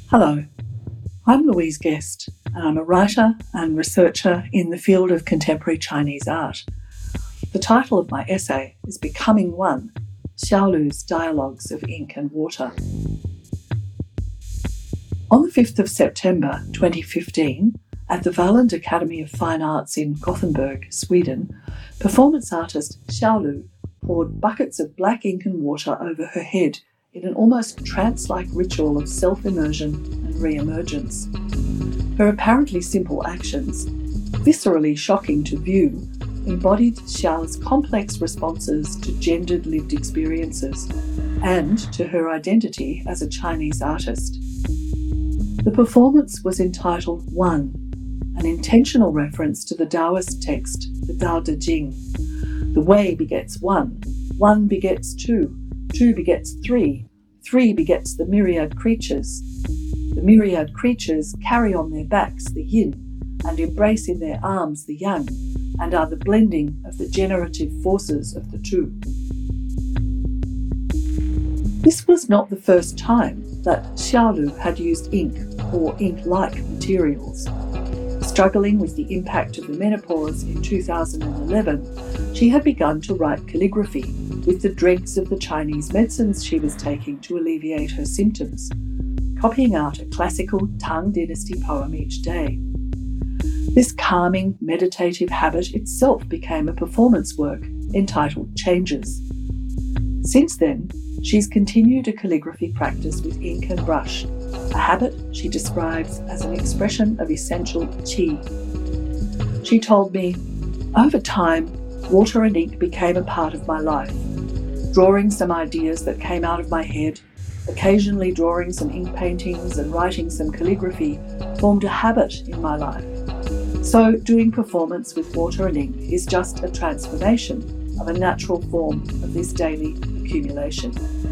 Hello, I'm Louise Guest, and I'm a writer and researcher in the field of contemporary Chinese art. The title of my essay is Becoming One, Xiaolu's Dialogues of Ink and Water. On the 5th of September 2015, at the Valand Academy of Fine Arts in Gothenburg, Sweden, performance artist Xiaolu poured buckets of black ink and water over her head in an almost trance-like ritual of self-immersion and re-emergence. Her apparently simple actions, viscerally shocking to view, embodied Xiao's complex responses to gendered lived experiences and to her identity as a Chinese artist. The performance was entitled One, an intentional reference to the Taoist text, the Tao Te Ching. The way begets one begets two begets three begets the myriad creatures. The myriad creatures carry on their backs the yin and embrace in their arms the yang, and are the blending of the generative forces of the two. This was not the first time that Xiaolu had used ink or ink-like materials. Struggling with the impact of the menopause in 2011, she had begun to write calligraphy with the dregs of the Chinese medicines she was taking to alleviate her symptoms, copying out a classical Tang Dynasty poem each day. This calming, meditative habit itself became a performance work entitled Changes. Since then, she's continued a calligraphy practice with ink and brush, a habit she describes as an expression of essential qi. She told me, "Over time, water and ink became a part of my life. Drawing some ideas that came out of my head, occasionally drawing some ink paintings and writing some calligraphy formed a habit in my life. So doing performance with water and ink is just a transformation of a natural form of this daily accumulation."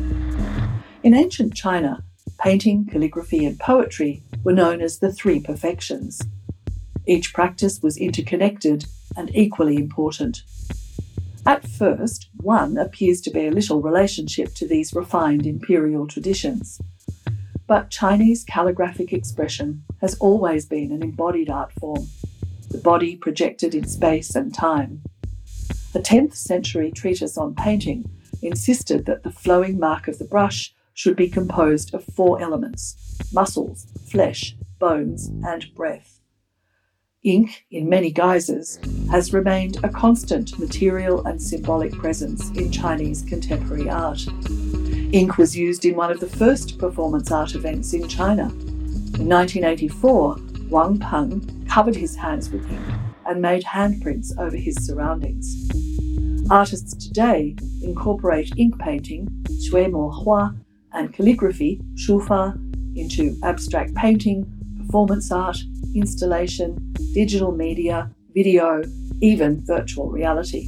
In ancient China, painting, calligraphy, and poetry were known as the three perfections. Each practice was interconnected and equally important. At first, one appears to bear little relationship to these refined imperial traditions. But Chinese calligraphic expression has always been an embodied art form, the body projected in space and time. A 10th century treatise on painting insisted that the flowing mark of the brush should be composed of 4 elements: muscles, flesh, bones, and breath. Ink, in many guises, has remained a constant material and symbolic presence in Chinese contemporary art. Ink was used in one of the first performance art events in China. In 1984, Wang Peng covered his hands with ink and made handprints over his surroundings. Artists today incorporate ink painting, 水墨画, and calligraphy, 书法, into abstract painting, performance art, installation, digital media, video, even virtual reality.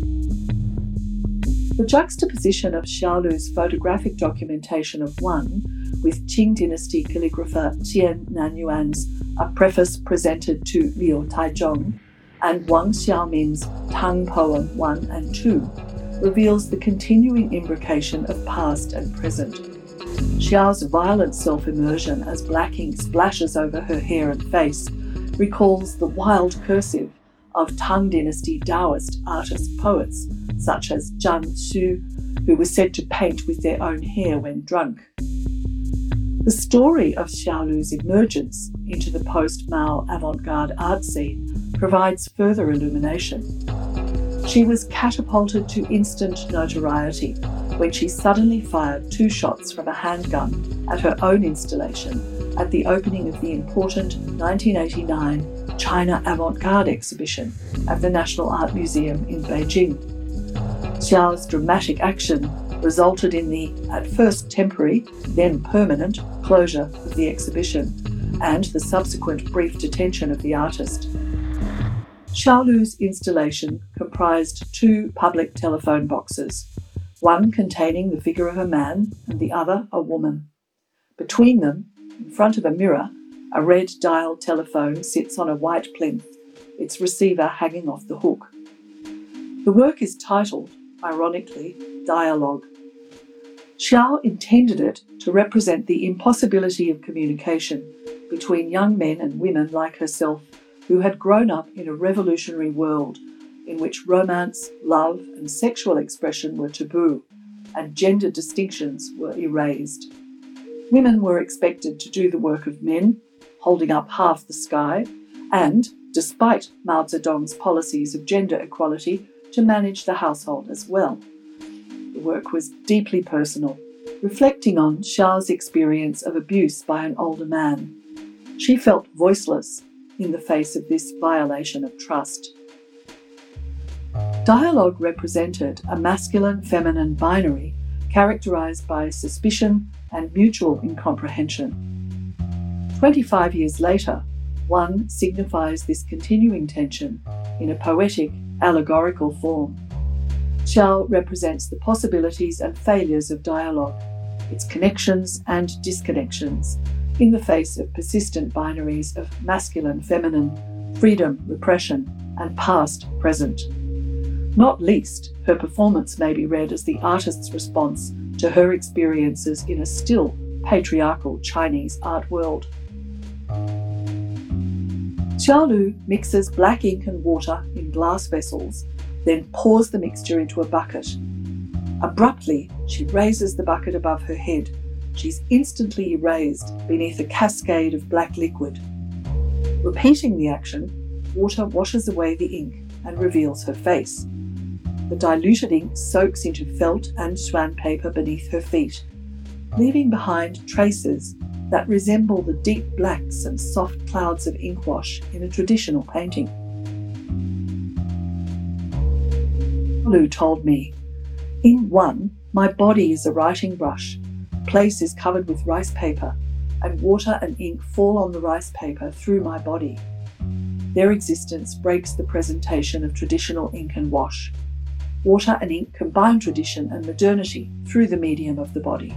The juxtaposition of Xiaolu's photographic documentation of One with Qing dynasty calligrapher Qian Nanyuan's A Preface Presented to Liu Taizhong and Wang Xiaomin's Tang poem 1 and 2 reveals the continuing imbrication of past and present. Xiao's violent self-immersion as black ink splashes over her hair and face recalls the wild cursive of Tang Dynasty Taoist artist-poets such as Zhang Xu, who were said to paint with their own hair when drunk. The story of Xiaolu's emergence into the post-Mao avant-garde art scene provides further illumination. She was catapulted to instant notoriety when she suddenly fired 2 shots from a handgun at her own installation at the opening of the important 1989 China Avant-Garde exhibition at the National Art Museum in Beijing. Xiao's dramatic action resulted in the, at first temporary, then permanent, closure of the exhibition and the subsequent brief detention of the artist. Xiaolu's installation comprised 2 public telephone boxes, one containing the figure of a man and the other a woman. Between them, in front of a mirror, a red dial telephone sits on a white plinth, its receiver hanging off the hook. The work is titled, ironically, Dialogue. Xiao intended it to represent the impossibility of communication between young men and women like herself who had grown up in a revolutionary world in which romance, love, and sexual expression were taboo, and gender distinctions were erased. Women were expected to do the work of men, holding up half the sky, and, despite Mao Zedong's policies of gender equality, to manage the household as well. The work was deeply personal, reflecting on Xiao's experience of abuse by an older man. She felt voiceless in the face of this violation of trust. Dialogue represented a masculine-feminine binary characterized by suspicion and mutual incomprehension. 25 years later, one signifies this continuing tension in a poetic, allegorical form. Xiao represents the possibilities and failures of dialogue, its connections and disconnections, in the face of persistent binaries of masculine-feminine, freedom, repression, and past-present. Not least, her performance may be read as the artist's response to her experiences in a still patriarchal Chinese art world. Xiaolu mixes black ink and water in glass vessels, then pours the mixture into a bucket. Abruptly, she raises the bucket above her head. She's instantly erased beneath a cascade of black liquid. Repeating the action, water washes away the ink and reveals her face. The diluted ink soaks into felt and swan paper beneath her feet, leaving behind traces that resemble the deep blacks and soft clouds of ink wash in a traditional painting. Lu told me, "In one, my body is a writing brush. The place is covered with rice paper, and water and ink fall on the rice paper through my body. Their existence breaks the presentation of traditional ink and wash. Water and ink combine tradition and modernity through the medium of the body."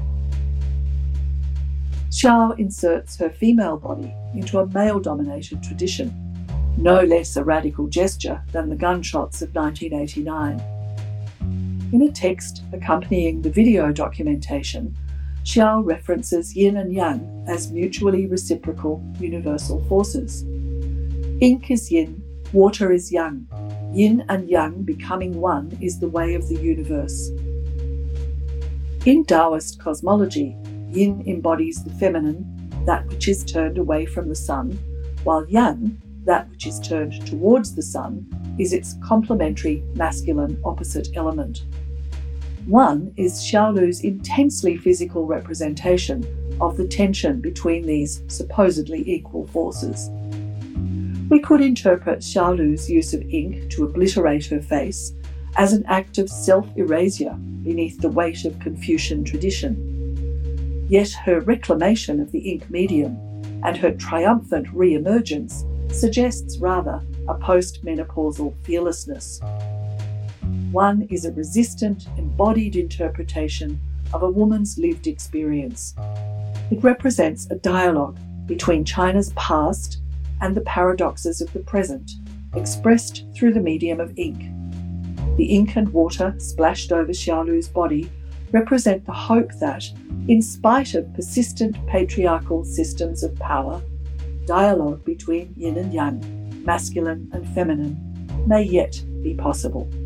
Xiao inserts her female body into a male-dominated tradition, no less a radical gesture than the gunshots of 1989. In a text accompanying the video documentation, Xiao references yin and yang as mutually reciprocal universal forces. Ink is yin, water is yang. Yin and yang becoming one is the way of the universe. In Taoist cosmology, yin embodies the feminine, that which is turned away from the sun, while yang, that which is turned towards the sun, is its complementary masculine opposite element. One is Xiaolu's intensely physical representation of the tension between these supposedly equal forces. We could interpret Xiaolu's use of ink to obliterate her face as an act of self-erasure beneath the weight of Confucian tradition. Yet her reclamation of the ink medium and her triumphant re-emergence suggests rather a post-menopausal fearlessness. One is a resistant, embodied interpretation of a woman's lived experience. It represents a dialogue between China's past and the paradoxes of the present, expressed through the medium of ink. The ink and water splashed over Xiaolu's body represent the hope that, in spite of persistent patriarchal systems of power, dialogue between yin and yang, masculine and feminine, may yet be possible.